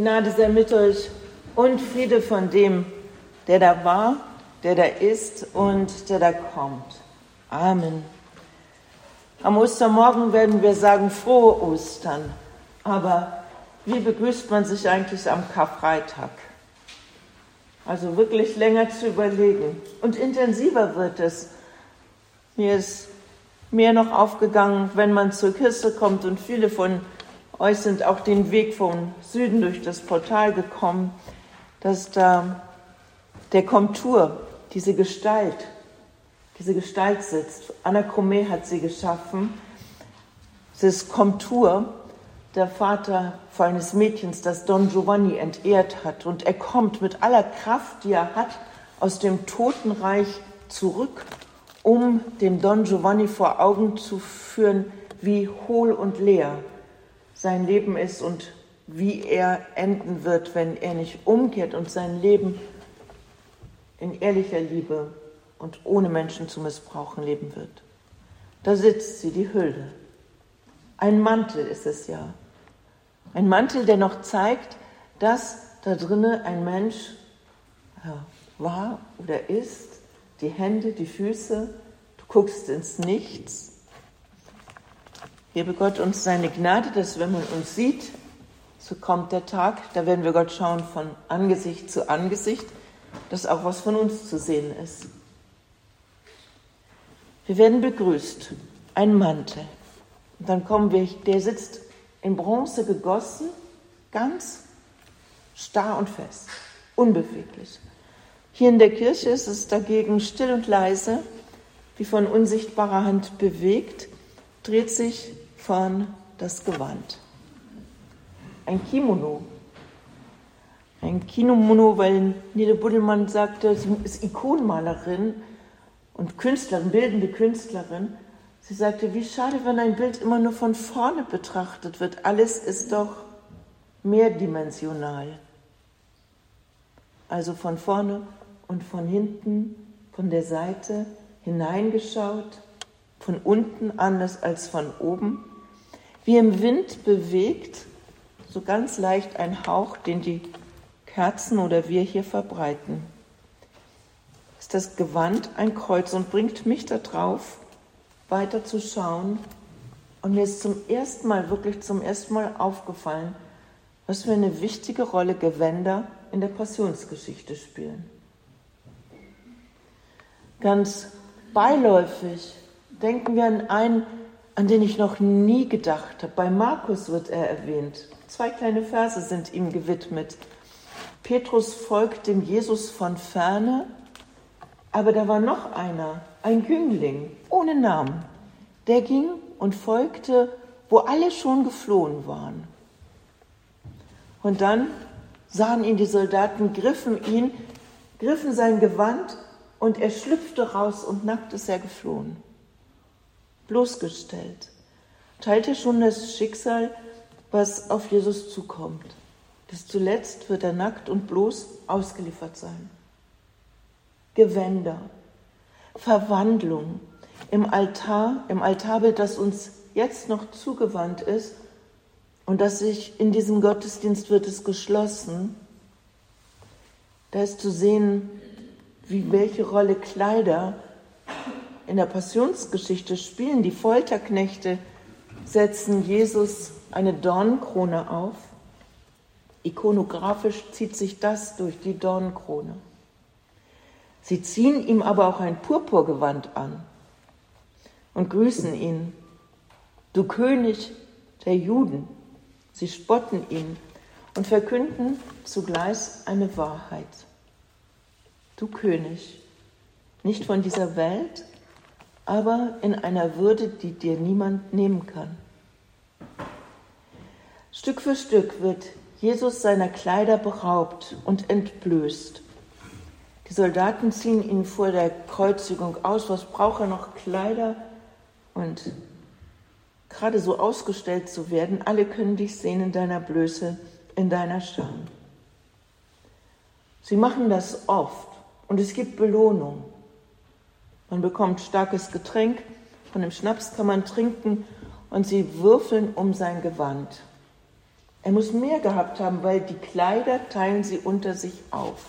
Gnade sei mit euch und Friede von dem, der da war, der da ist und der da kommt. Amen. Am Ostermorgen werden wir sagen, frohe Ostern. Aber wie begrüßt man sich eigentlich am Karfreitag? Also wirklich länger zu überlegen. Und intensiver wird es. Mir ist mehr noch aufgegangen, wenn man zur Kirche kommt, und viele von euch sind auch den Weg vom Süden durch das Portal gekommen, dass da der Komtur, diese Gestalt sitzt. Anna Chomé hat sie geschaffen. Es ist Komtur, der Vater eines Mädchens, das Don Giovanni entehrt hat. Und er kommt mit aller Kraft, die er hat, aus dem Totenreich zurück, um dem Don Giovanni vor Augen zu führen, wie hohl und leer sein Leben ist und wie er enden wird, wenn er nicht umkehrt und sein Leben in ehrlicher Liebe und ohne Menschen zu missbrauchen leben wird. Da sitzt sie, die Hülde. Ein Mantel ist es ja. Ein Mantel, der noch zeigt, dass da drinnen ein Mensch war oder ist. Die Hände, die Füße, du guckst ins Nichts. Gebe Gott uns seine Gnade, dass wenn man uns sieht, so kommt der Tag, da werden wir Gott schauen von Angesicht zu Angesicht, dass auch was von uns zu sehen ist. Wir werden begrüßt, ein Mantel. Und dann kommen wir, der sitzt in Bronze gegossen, ganz starr und fest, unbeweglich. Hier in der Kirche ist es dagegen still und leise, wie von unsichtbarer Hand bewegt, dreht sich vorn das Gewand. Ein Kimono. Ein Kimono, weil Nele Buddelmann sagte, sie ist Ikonenmalerin und Künstlerin, bildende Künstlerin. Sie sagte, wie schade, wenn ein Bild immer nur von vorne betrachtet wird. Alles ist doch mehrdimensional. Also von vorne und von hinten, von der Seite hineingeschaut, von unten anders als von oben, wie im Wind bewegt, so ganz leicht ein Hauch, den die Kerzen oder wir hier verbreiten. Ist das Gewand ein Kreuz und bringt mich da drauf, weiter zu schauen. Und mir ist wirklich zum ersten Mal aufgefallen, was für eine wichtige Rolle Gewänder in der Passionsgeschichte spielen. Ganz beiläufig denken wir an einen, an den ich noch nie gedacht habe. Bei Markus wird er erwähnt. 2 kleine Verse sind ihm gewidmet. Petrus folgt dem Jesus von ferne, aber da war noch einer, ein Jüngling, ohne Namen. Der ging und folgte, wo alle schon geflohen waren. Und dann sahen ihn die Soldaten, griffen sein Gewand und er schlüpfte raus und nackt ist er geflohen. Bloßgestellt. Teilt er schon das Schicksal, was auf Jesus zukommt. Bis zuletzt wird er nackt und bloß ausgeliefert sein. Gewänder, Verwandlung im Altarbild, das uns jetzt noch zugewandt ist und das sich in diesem Gottesdienst wird es geschlossen. Da ist zu sehen, welche Rolle Kleider in der Passionsgeschichte spielen. Die Folterknechte setzen Jesus eine Dornenkrone auf. Ikonografisch zieht sich das durch die Dornenkrone. Sie ziehen ihm aber auch ein Purpurgewand an und grüßen ihn. Du König der Juden. Sie spotten ihn und verkünden zugleich eine Wahrheit. Du König, nicht von dieser Welt, aber in einer Würde, die dir niemand nehmen kann. Stück für Stück wird Jesus seiner Kleider beraubt und entblößt. Die Soldaten ziehen ihn vor der Kreuzigung aus. Was braucht er noch? Kleider? Und gerade so ausgestellt zu werden, alle können dich sehen in deiner Blöße, in deiner Scham. Sie machen das oft und es gibt Belohnung. Man bekommt starkes Getränk, von dem Schnaps kann man trinken und sie würfeln um sein Gewand. Er muss mehr gehabt haben, weil die Kleider teilen sie unter sich auf.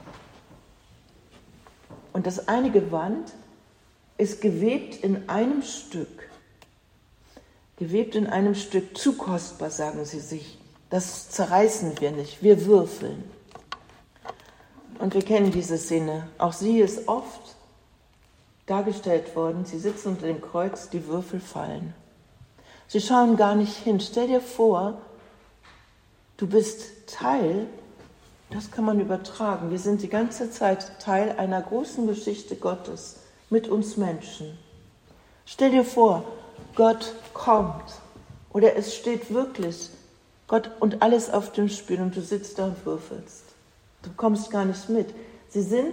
Und das eine Gewand ist gewebt in einem Stück. Gewebt in einem Stück, zu kostbar, sagen sie sich. Das zerreißen wir nicht, wir würfeln. Und wir kennen diese Szene. Auch sie ist oft dargestellt worden. Sie sitzen unter dem Kreuz, die Würfel fallen. Sie schauen gar nicht hin. Stell dir vor, du bist Teil, das kann man übertragen. Wir sind die ganze Zeit Teil einer großen Geschichte Gottes mit uns Menschen. Stell dir vor, Gott kommt oder es steht wirklich Gott und alles auf dem Spiel und du sitzt da und würfelst. Du kommst gar nicht mit. Sie sind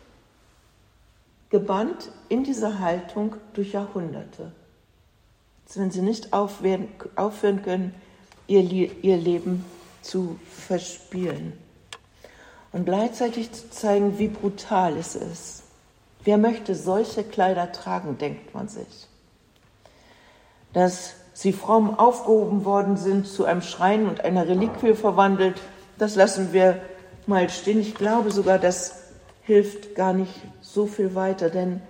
gebannt in dieser Haltung durch Jahrhunderte. Als wenn sie nicht aufhören können, ihr Leben zu verspielen. Und gleichzeitig zu zeigen, wie brutal es ist. Wer möchte solche Kleider tragen, denkt man sich. Dass sie fromm aufgehoben worden sind, zu einem Schrein und einer Reliquie verwandelt, das lassen wir mal stehen. Ich glaube sogar, das hilft gar nicht so viel weiter, denn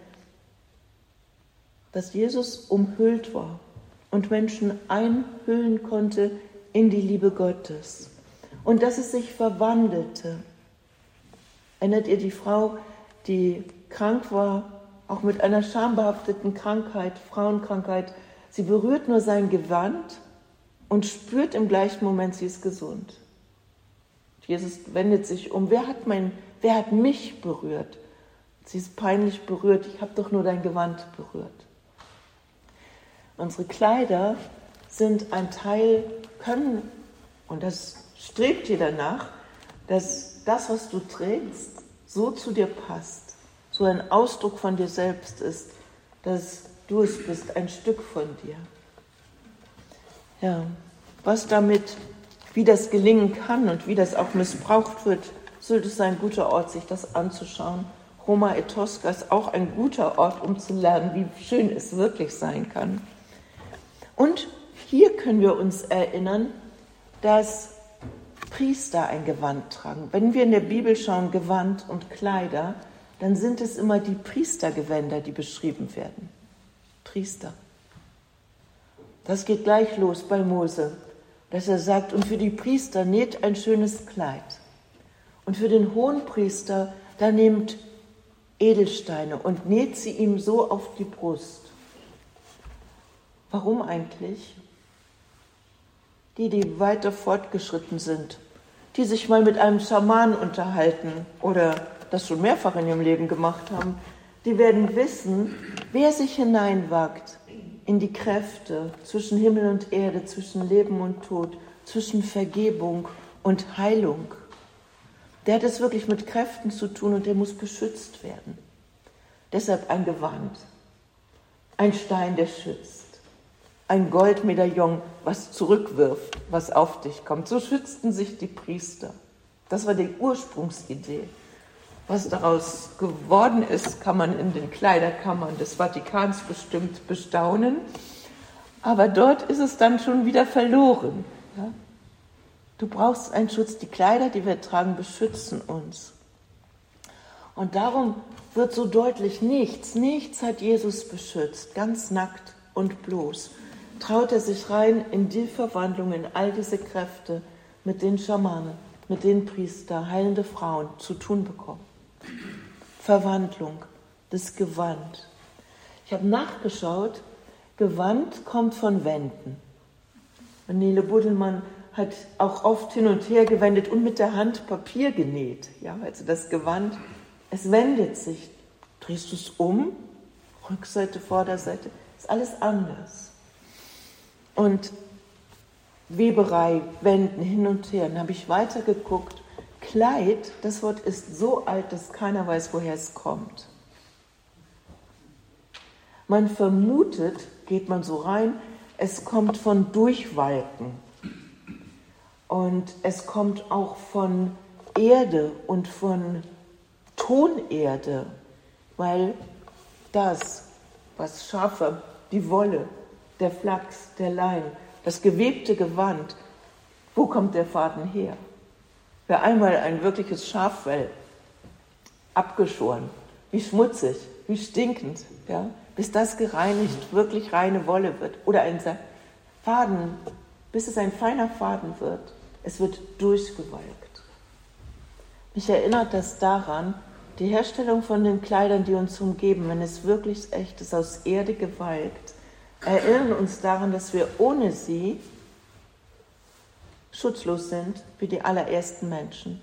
dass Jesus umhüllt war und Menschen einhüllen konnte in die Liebe Gottes und dass es sich verwandelte. Erinnert ihr die Frau, die krank war, auch mit einer schambehafteten Krankheit, Frauenkrankheit? Sie berührt nur sein Gewand und spürt im gleichen Moment, sie ist gesund. Jesus wendet sich um. Wer hat mich berührt? Sie ist peinlich berührt. Ich habe doch nur dein Gewand berührt. Unsere Kleider sind ein Teil, und das strebt dir danach, dass das, was du trägst, so zu dir passt, so ein Ausdruck von dir selbst ist, dass du es bist, ein Stück von dir. Ja, was damit, wie das gelingen kann und wie das auch missbraucht wird, Sylt ist ein guter Ort, sich das anzuschauen. Roma et Tosca ist auch ein guter Ort, um zu lernen, wie schön es wirklich sein kann. Und hier können wir uns erinnern, dass Priester ein Gewand tragen. Wenn wir in der Bibel schauen, Gewand und Kleider, dann sind es immer die Priestergewänder, die beschrieben werden. Priester. Das geht gleich los bei Mose, dass er sagt, und für die Priester näht ein schönes Kleid. Und für den Hohenpriester, da nehmt Edelsteine und näht sie ihm so auf die Brust. Warum eigentlich? Die weiter fortgeschritten sind, die sich mal mit einem Schamanen unterhalten oder das schon mehrfach in ihrem Leben gemacht haben, die werden wissen, wer sich hineinwagt in die Kräfte zwischen Himmel und Erde, zwischen Leben und Tod, zwischen Vergebung und Heilung. Der hat es wirklich mit Kräften zu tun und der muss beschützt werden. Deshalb ein Gewand, ein Stein, der schützt, ein Goldmedaillon, was zurückwirft, was auf dich kommt. So schützten sich die Priester. Das war die Ursprungsidee. Was daraus geworden ist, kann man in den Kleiderkammern des Vatikans bestimmt bestaunen. Aber dort ist es dann schon wieder verloren. Ja? Du brauchst einen Schutz. Die Kleider, die wir tragen, beschützen uns. Und darum wird so deutlich, nichts hat Jesus beschützt, ganz nackt und bloß. Traut er sich rein in die Verwandlung, in all diese Kräfte, mit den Schamanen, mit den Priestern, heilende Frauen zu tun bekommen. Verwandlung, das Gewand. Ich habe nachgeschaut, Gewand kommt von Wenden. Nele Buddelmann hat auch oft hin und her gewendet und mit der Hand Papier genäht. Ja, also das Gewand, es wendet sich. Drehst du es um, Rückseite, Vorderseite, ist alles anders. Und Weberei, Wenden, hin und her. Dann habe ich weitergeguckt. Kleid, das Wort ist so alt, dass keiner weiß, woher es kommt. Man vermutet, geht man so rein, es kommt von Durchwalken. Und es kommt auch von Erde und von Tonerde, weil das, was Schafe, die Wolle, der Flachs, der Leim, das gewebte Gewand Wo kommt der Faden her? Wer einmal ein wirkliches Schaffell abgeschoren, wie schmutzig, wie stinkend, ja, bis das gereinigt, wirklich reine Wolle wird. Oder ein Faden, bis es ein feiner Faden wird. Es wird durchgewalkt. Mich erinnert das daran, die Herstellung von den Kleidern, die uns umgeben, wenn es wirklich echt ist, aus Erde gewalkt, erinnern uns daran, dass wir ohne sie schutzlos sind wie die allerersten Menschen.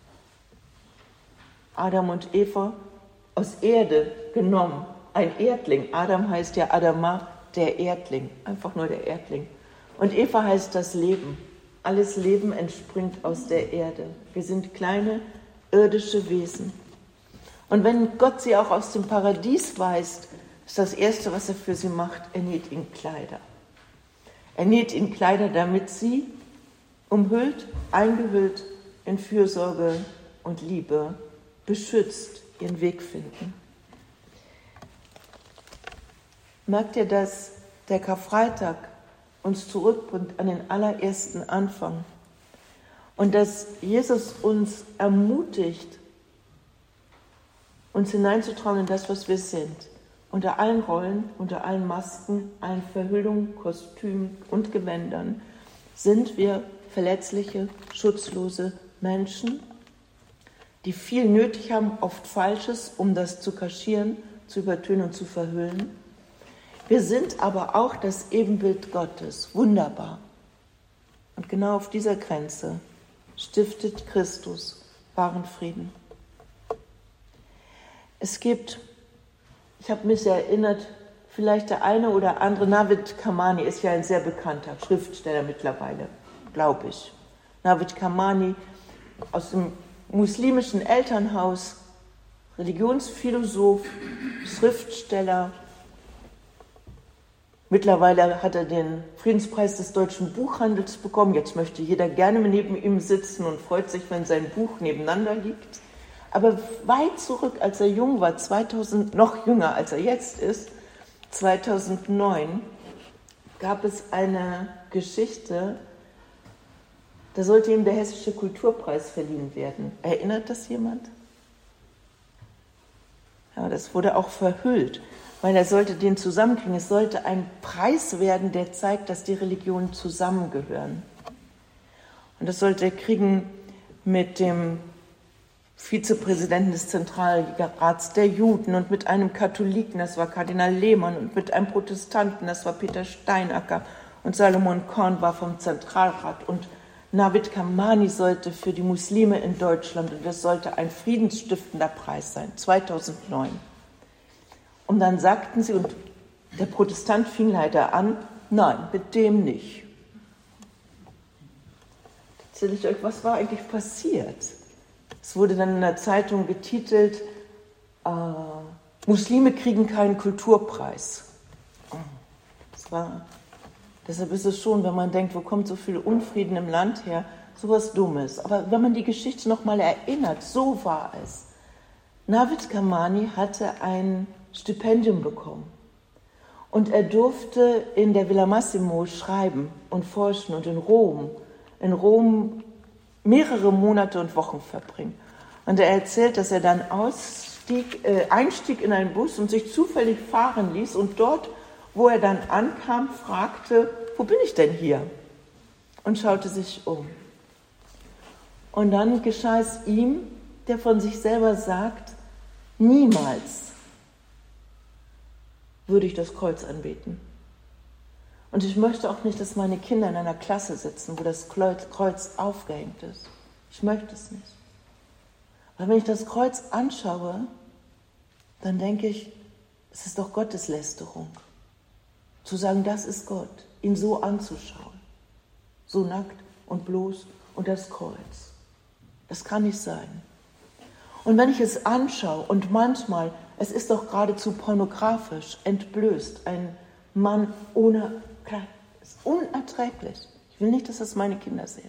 Adam und Eva aus Erde genommen, ein Erdling. Adam heißt ja Adama, der Erdling, einfach nur der Erdling. Und Eva heißt das Leben. Alles Leben entspringt aus der Erde. Wir sind kleine irdische Wesen. Und wenn Gott sie auch aus dem Paradies weist, ist das Erste, was er für sie macht, er näht ihnen Kleider. Er näht ihnen Kleider, damit sie umhüllt, eingehüllt in Fürsorge und Liebe, beschützt ihren Weg finden. Merkt ihr, dass der Karfreitag uns zurückbringt an den allerersten Anfang und dass Jesus uns ermutigt, uns hineinzutrauen in das, was wir sind. Unter allen Rollen, unter allen Masken, allen Verhüllungen, Kostümen und Gewändern sind wir verletzliche, schutzlose Menschen, die viel nötig haben, oft Falsches, um das zu kaschieren, zu übertönen und zu verhüllen. Wir sind aber auch das Ebenbild Gottes, wunderbar. Und genau auf dieser Grenze stiftet Christus wahren Frieden. Es gibt, ich habe mich erinnert, vielleicht der eine oder andere, Navid Kamani ist ja ein sehr bekannter Schriftsteller mittlerweile, glaube ich. Navid Kamani aus dem muslimischen Elternhaus, Religionsphilosoph, Schriftsteller. Mittlerweile hat er den Friedenspreis des deutschen Buchhandels bekommen. Jetzt möchte jeder gerne neben ihm sitzen und freut sich, wenn sein Buch nebeneinander liegt. Aber weit zurück, als er jung war, 2000, noch jünger als er jetzt ist, 2009, gab es eine Geschichte, da sollte ihm der Hessische Kulturpreis verliehen werden. Erinnert das jemand? Ja, das wurde auch verhüllt, weil er sollte den zusammenkriegen. Es sollte ein Preis werden, der zeigt, dass die Religionen zusammengehören. Und das sollte er kriegen mit dem Vizepräsidenten des Zentralrats der Juden und mit einem Katholiken, das war Kardinal Lehmann, und mit einem Protestanten, das war Peter Steinacker, und Salomon Korn war vom Zentralrat, und Navid Kamani sollte für die Muslime in Deutschland, und das sollte ein friedensstiftender Preis sein, 2009. Und dann sagten sie, und der Protestant fing leider an, nein, mit dem nicht. Erzähle ich euch, was war eigentlich passiert? Es wurde dann in der Zeitung getitelt, Muslime kriegen keinen Kulturpreis. Deshalb ist es schon, wenn man denkt, wo kommt so viel Unfrieden im Land her, sowas Dummes. Aber wenn man die Geschichte nochmal erinnert, so war es. Navid Kamani hatte ein Stipendium bekommen und er durfte in der Villa Massimo schreiben und forschen und in Rom mehrere Monate und Wochen verbringen. Und er erzählt, dass er dann einstieg in einen Bus und sich zufällig fahren ließ und dort, wo er dann ankam, fragte, wo bin ich denn hier? Und schaute sich um. Und dann geschah es ihm, der von sich selber sagt, niemals würde ich das Kreuz anbeten. Und ich möchte auch nicht, dass meine Kinder in einer Klasse sitzen, wo das Kreuz aufgehängt ist. Ich möchte es nicht. Weil wenn ich das Kreuz anschaue, dann denke ich, es ist doch Gotteslästerung. Zu sagen, das ist Gott, ihn so anzuschauen. So nackt und bloß und das Kreuz. Das kann nicht sein. Und wenn ich es anschaue und manchmal, es ist doch geradezu pornografisch, entblößt, ein Mann ohne Kleid, ist unerträglich. Ich will nicht, dass das meine Kinder sehen.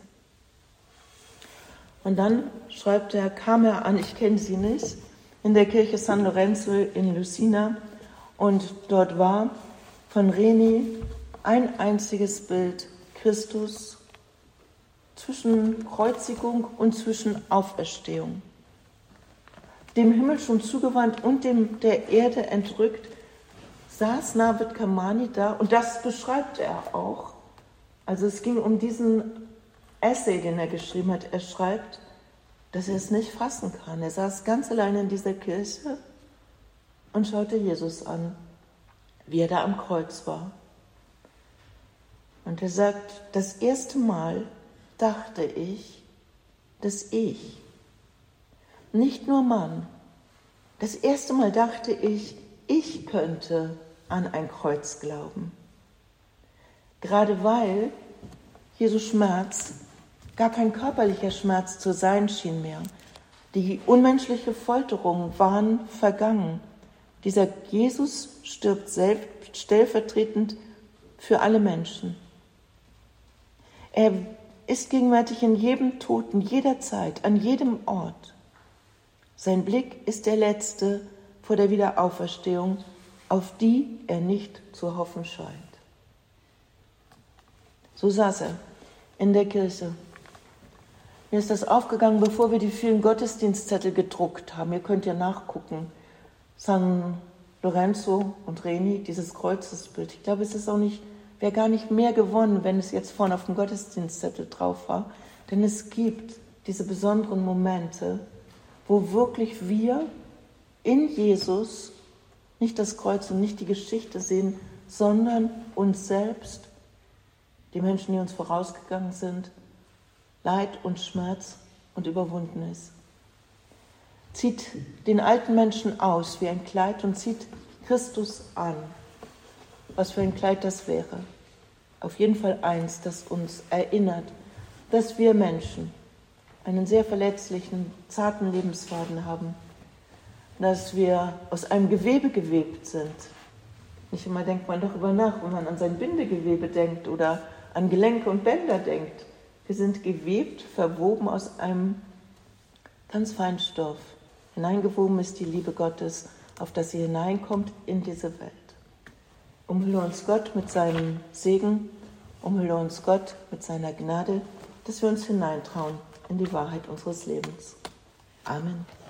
Und dann kam er an, ich kenne sie nicht, in der Kirche San Lorenzo in Lucina und dort war von Reni ein einziges Bild, Christus zwischen Kreuzigung und zwischen Auferstehung. Dem Himmel schon zugewandt und dem der Erde entrückt, saß Navid Kamani da, und das beschreibt er auch. Also es ging um diesen Essay, den er geschrieben hat. Er schreibt, dass er es nicht fassen kann. Er saß ganz allein in dieser Kirche und schaute Jesus an, wie er da am Kreuz war. Und er sagt, das erste Mal dachte ich, dass ich, nicht nur Mann, das erste Mal dachte ich könnte an ein Kreuz glauben. Gerade weil Jesu Schmerz gar kein körperlicher Schmerz zu sein schien mehr. Die unmenschliche Folterungen waren vergangen. Dieser Jesus stirbt selbst stellvertretend für alle Menschen. Er ist gegenwärtig in jedem Toten, jederzeit, an jedem Ort. Sein Blick ist der letzte vor der Wiederauferstehung, auf die er nicht zu hoffen scheint. So saß er in der Kirche. Mir ist das aufgegangen, bevor wir die vielen Gottesdienstzettel gedruckt haben. Ihr könnt ja nachgucken. San Lorenzo und Reni, dieses Kreuzesbild. Ich glaube, wäre gar nicht mehr gewonnen, wenn es jetzt vorne auf dem Gottesdienstzettel drauf war. Denn es gibt diese besonderen Momente, wo wirklich wir in Jesus nicht das Kreuz und nicht die Geschichte sehen, sondern uns selbst, die Menschen, die uns vorausgegangen sind, Leid und Schmerz und überwunden ist. Zieht den alten Menschen aus wie ein Kleid und zieht Christus an. Was für ein Kleid das wäre. Auf jeden Fall eins, das uns erinnert, dass wir Menschen einen sehr verletzlichen, zarten Lebensfaden haben, dass wir aus einem Gewebe gewebt sind. Nicht immer denkt man darüber nach, wenn man an sein Bindegewebe denkt oder an Gelenke und Bänder denkt. Wir sind gewebt, verwoben aus einem ganz feinen Stoff. Hineingewoben ist die Liebe Gottes, auf das sie hineinkommt in diese Welt. Umhülle uns Gott mit seinem Segen, umhülle uns Gott mit seiner Gnade, dass wir uns hineintrauen in die Wahrheit unseres Lebens. Amen.